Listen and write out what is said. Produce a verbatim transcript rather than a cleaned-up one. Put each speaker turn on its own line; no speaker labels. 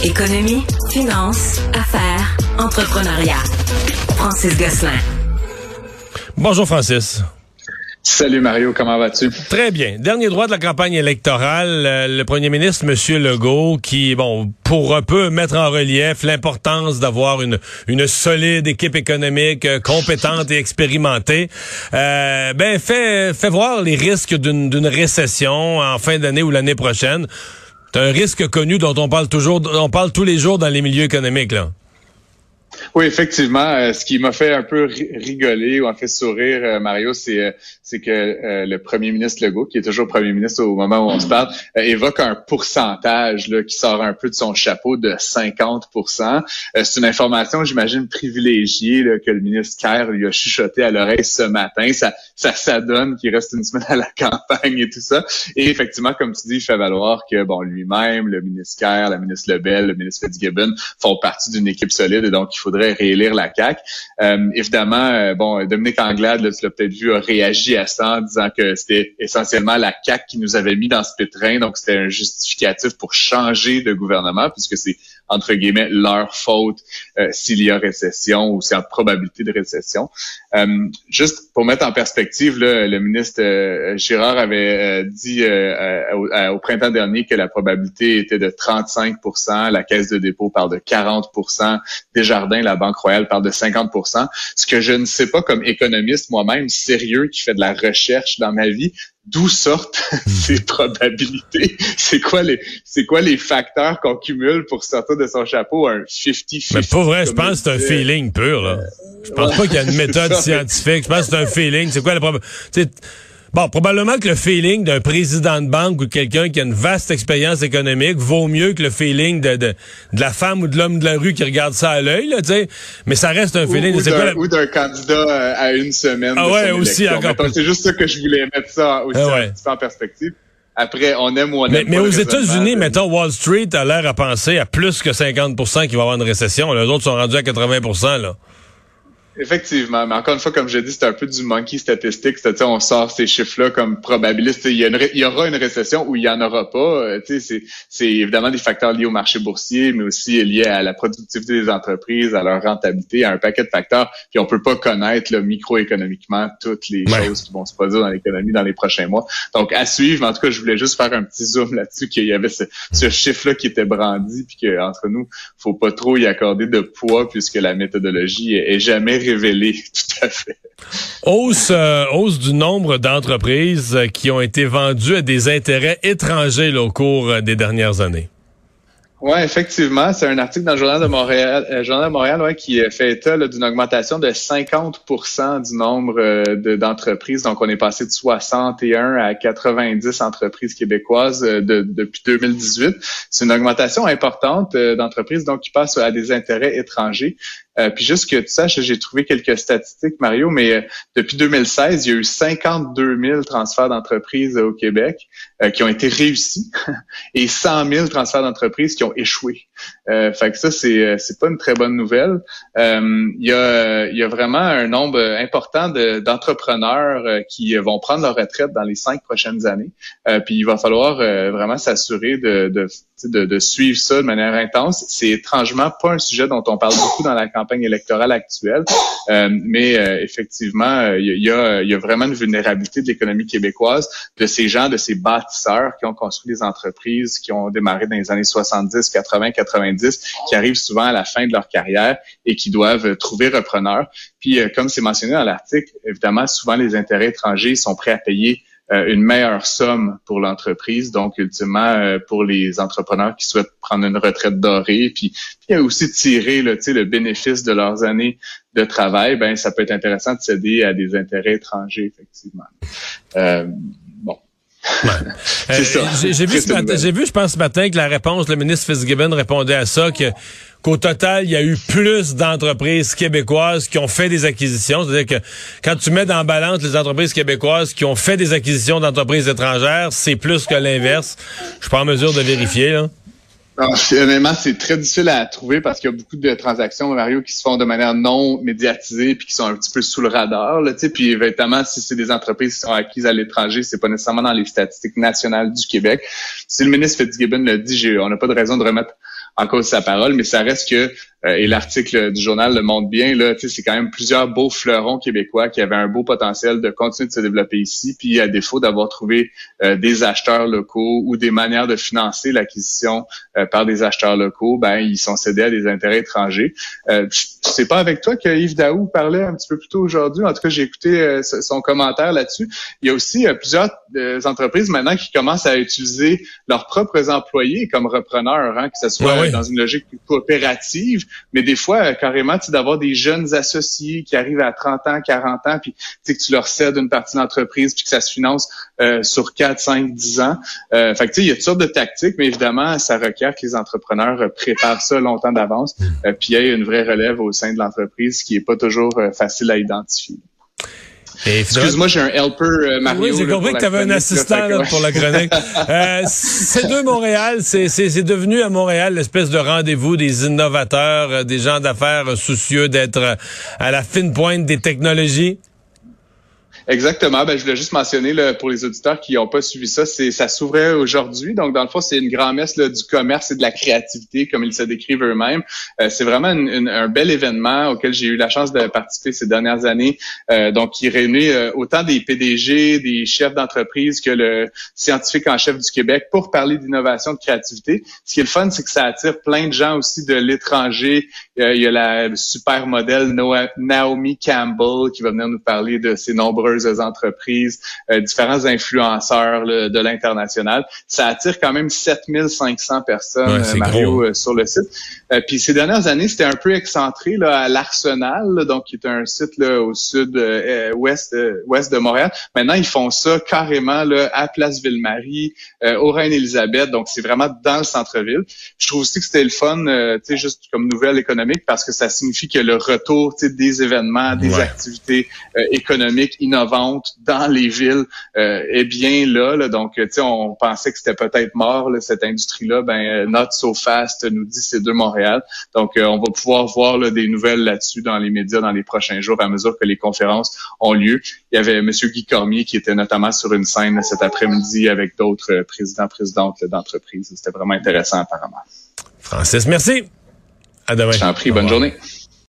Économie, finance, affaires, entrepreneuriat. Francis Gosselin.
Bonjour Francis.
Salut Mario, comment vas-tu?
Très bien. Dernier droit de la campagne électorale, euh, le premier ministre, M. Legault, qui, bon, pour un peu mettre en relief l'importance d'avoir une une solide équipe économique euh, compétente et expérimentée, euh, ben fait fait voir les risques d'une d'une récession en fin d'année ou l'année prochaine. C'est un risque connu dont on parle toujours, on parle tous les jours dans les milieux économiques, là.
Oui, effectivement. Euh, ce qui m'a fait un peu rigoler ou en fait sourire, euh, Mario, c'est euh, c'est que euh, le premier ministre Legault, qui est toujours premier ministre au moment où on se parle, euh, évoque un pourcentage là qui sort un peu de son chapeau de cinquante pour cent. Euh, c'est une information, j'imagine, privilégiée là, que le ministre Kerr lui a chuchoté à l'oreille ce matin. Ça, ça s'adonne qu'il reste une semaine à la campagne et tout ça. Et effectivement, comme tu dis, il fait valoir que bon lui-même, le ministre Kerr, la ministre Lebel, le ministre Fitzgibbon font partie d'une équipe solide et donc il faudrait réélire la C A Q. Euh, évidemment, euh, bon, Dominique Anglade, là, tu l'as peut-être vu, a réagi à ça en disant que c'était essentiellement la C A Q qui nous avait mis dans ce pétrin, donc c'était un justificatif pour changer de gouvernement, puisque c'est, entre guillemets, leur faute euh, s'il y a récession ou s'il y a probabilité de récession. Euh, juste pour mettre en perspective, là, le ministre euh, Girard avait euh, dit euh, au, au printemps dernier que la probabilité était de trente-cinq pour cent, la Caisse de dépôt parle de quarante pour cent, Desjardins, la Banque Royale parle de cinquante pour cent. Ce que je ne sais pas comme économiste moi-même, sérieux, qui fait de la recherche dans ma vie, d'où sortent ces probabilités? C'est quoi les c'est quoi les facteurs qu'on cumule pour sortir de son chapeau un cinquante-cinquante?
Mais pas vrai, je pense que c'est un feeling pur, là. Je pense ouais, pas qu'il y a une méthode scientifique. Je pense que c'est un feeling. C'est quoi la probabilité? Bon, probablement que le feeling d'un président de banque ou de quelqu'un qui a une vaste expérience économique vaut mieux que le feeling de, de, de la femme ou de l'homme de la rue qui regarde ça à l'œil, là, tu sais. Mais ça reste un feeling.
Ou, ou,
c'est
d'un,
quoi la...
ou d'un candidat à une semaine.
Ah
de
ouais,
son
aussi,
élection.
encore plus.
C'est juste ça que je voulais mettre ça aussi
ah ouais.
un petit peu en perspective. Après, on aime ou on aime
mais,
pas.
Mais aux États-Unis,
de...
mettons, Wall Street a l'air à penser à plus que cinquante pour cent qu'il va y avoir une récession. Les autres sont rendus à quatre-vingts pour cent, là.
Effectivement, mais encore une fois, comme je dis, c'est un peu du monkey statistique, c'est-à-dire on sort ces chiffres-là comme probabilistes. Il y, a une, il y aura une récession ou il y en aura pas. Tu sais, c'est, c'est évidemment des facteurs liés au marché boursier, mais aussi liés à la productivité des entreprises, à leur rentabilité, à un paquet de facteurs. Puis on peut pas connaître là, microéconomiquement toutes les ouais. choses qui vont se produire dans l'économie dans les prochains mois. Donc à suivre. Mais en tout cas, je voulais juste faire un petit zoom là-dessus qu'il y avait ce, ce chiffre-là qui était brandi, puis qu'entre nous, faut pas trop y accorder de poids puisque la méthodologie est, est jamais révélé, tout à fait.
Hausse, euh, hausse du nombre d'entreprises qui ont été vendues à des intérêts étrangers là, au cours des dernières années.
Oui, effectivement. C'est un article dans le Journal de Montréal, euh, Journal de Montréal ouais, qui fait état là, d'une augmentation de cinquante pour cent du nombre euh, de, d'entreprises. Donc, on est passé de soixante et un à quatre-vingt-dix entreprises québécoises euh, de, depuis deux mille dix-huit. C'est une augmentation importante euh, d'entreprises donc qui passent à des intérêts étrangers. Euh, puis juste que tu saches, j'ai trouvé quelques statistiques, Mario, mais euh, depuis deux mille seize, il y a eu cinquante-deux mille transferts d'entreprises euh, au Québec euh, qui ont été réussis et cent mille transferts d'entreprises qui ont échoué. Euh, fait que ça, c'est c'est pas une très bonne nouvelle. Euh, il y a il y a vraiment un nombre important de, d'entrepreneurs euh, qui vont prendre leur retraite dans les cinq prochaines années. Euh, puis il va falloir euh, vraiment s'assurer de, de de de suivre ça de manière intense. C'est étrangement pas un sujet dont on parle beaucoup dans la campagne électorale actuelle, euh, mais euh, effectivement, il y a il y a vraiment une vulnérabilité de l'économie québécoise, de ces gens, de ces bâtisseurs qui ont construit des entreprises, qui ont démarré dans les années soixante-dix, quatre-vingts, quatre-vingt-dix, qui arrivent souvent à la fin de leur carrière et qui doivent trouver repreneurs. Puis, euh, comme c'est mentionné dans l'article, évidemment, souvent les intérêts étrangers sont prêts à payer euh, une meilleure somme pour l'entreprise, donc ultimement euh, pour les entrepreneurs qui souhaitent prendre une retraite dorée, puis, puis aussi tirer là, le bénéfice de leurs années de travail, ben ça peut être intéressant de céder à des intérêts étrangers, effectivement. Euh, bon.
Ouais. Euh, j'ai, j'ai vu ce matin, j'ai vu, je pense ce matin que la réponse, le ministre Fitzgibbon répondait à ça que qu'au total, il y a eu plus d'entreprises québécoises qui ont fait des acquisitions. C'est-à-dire que quand tu mets dans la balance les entreprises québécoises qui ont fait des acquisitions d'entreprises étrangères, c'est plus que l'inverse. Je suis pas en mesure de vérifier, là.
Non, honnêtement, c'est très difficile à trouver parce qu'il y a beaucoup de transactions, Mario, qui se font de manière non médiatisée puis qui sont un petit peu sous le radar, là, tu sais. Puis évidemment, si c'est des entreprises qui sont acquises à l'étranger, c'est pas nécessairement dans les statistiques nationales du Québec. Si le ministre Fitzgibbon l'a dit, j'ai, on n'a pas de raison de remettre en cause sa parole, mais ça reste que Euh, et l'article du journal le montre bien, là, tu sais, c'est quand même plusieurs beaux fleurons québécois qui avaient un beau potentiel de continuer de se développer ici, puis à défaut d'avoir trouvé euh, des acheteurs locaux ou des manières de financer l'acquisition euh, par des acheteurs locaux, ben ils sont cédés à des intérêts étrangers. Euh, c'est pas avec toi que Yves Daou parlait un petit peu plus tôt aujourd'hui. En tout cas, j'ai écouté euh, son commentaire là-dessus. Il y a aussi euh, plusieurs euh, entreprises maintenant qui commencent à utiliser leurs propres employés comme repreneurs, hein, que ce soit
ouais, oui.
dans une logique coopérative. Mais des fois, carrément, tu sais, d'avoir des jeunes associés qui arrivent à trente ans, quarante ans, puis tu sais, que tu leur cèdes une partie de l'entreprise, puis que ça se finance euh, sur quatre, cinq, dix ans. Euh, fait que tu sais, il y a toutes sortes de tactiques, mais évidemment, ça requiert que les entrepreneurs euh, préparent ça longtemps d'avance, euh, puis il y a une vraie relève au sein de l'entreprise qui est pas toujours euh, facile à identifier. Et excuse-moi, j'ai un helper, euh, Mario.
Oui, j'ai compris que tu avais un assistant là, pour la chronique. euh, C deux Montréal, c'est, c'est, c'est devenu à Montréal l'espèce de rendez-vous des innovateurs, euh, des gens d'affaires soucieux d'être à la fine pointe des technologies.
Exactement. Ben, je voulais juste mentionner là, pour les auditeurs qui n'ont pas suivi ça, c'est ça s'ouvrait aujourd'hui. Donc, dans le fond, c'est une grand-messe là, du commerce et de la créativité, comme ils se décrivent eux-mêmes. Euh, c'est vraiment une, une, un bel événement auquel j'ai eu la chance de participer ces dernières années. Euh, donc, qui réunit euh, autant des P D G, des chefs d'entreprise que le scientifique en chef du Québec pour parler d'innovation, de créativité. Ce qui est le fun, c'est que ça attire plein de gens aussi de l'étranger. Euh, il y a la super modèle Naomi Campbell qui va venir nous parler de ses nombreuses entreprises, euh, différents influenceurs là, de l'international. Ça attire quand même sept mille cinq cents personnes, ouais, Mario, euh, sur le site. Euh, puis ces dernières années, c'était un peu excentré là, à l'Arsenal, là, donc qui est un site là, au sud euh, ouest euh, ouest de Montréal. Maintenant, ils font ça carrément là, à Place Ville-Marie, euh, au Reine-Élisabeth, donc c'est vraiment dans le centre-ville. Je trouve aussi que c'était le fun, euh, tu sais, juste comme nouvelle économique, parce que ça signifie que le retour, tu sais, des événements, des ouais. activités euh, économiques innovantes dans les villes euh, est bien là, là. Donc, tu sais, on pensait que c'était peut-être mort, là, cette industrie-là. Ben, not so fast, nous dit C deux Montréal. Donc, euh, on va pouvoir voir là, des nouvelles là-dessus dans les médias dans les prochains jours à mesure que les conférences ont lieu. Il y avait M. Guy Cormier qui était notamment sur une scène là, cet après-midi avec d'autres euh, présidents, présidentes là, d'entreprises. C'était vraiment intéressant apparemment.
Francis, merci. À demain.
Je t'en prie, bonne journée.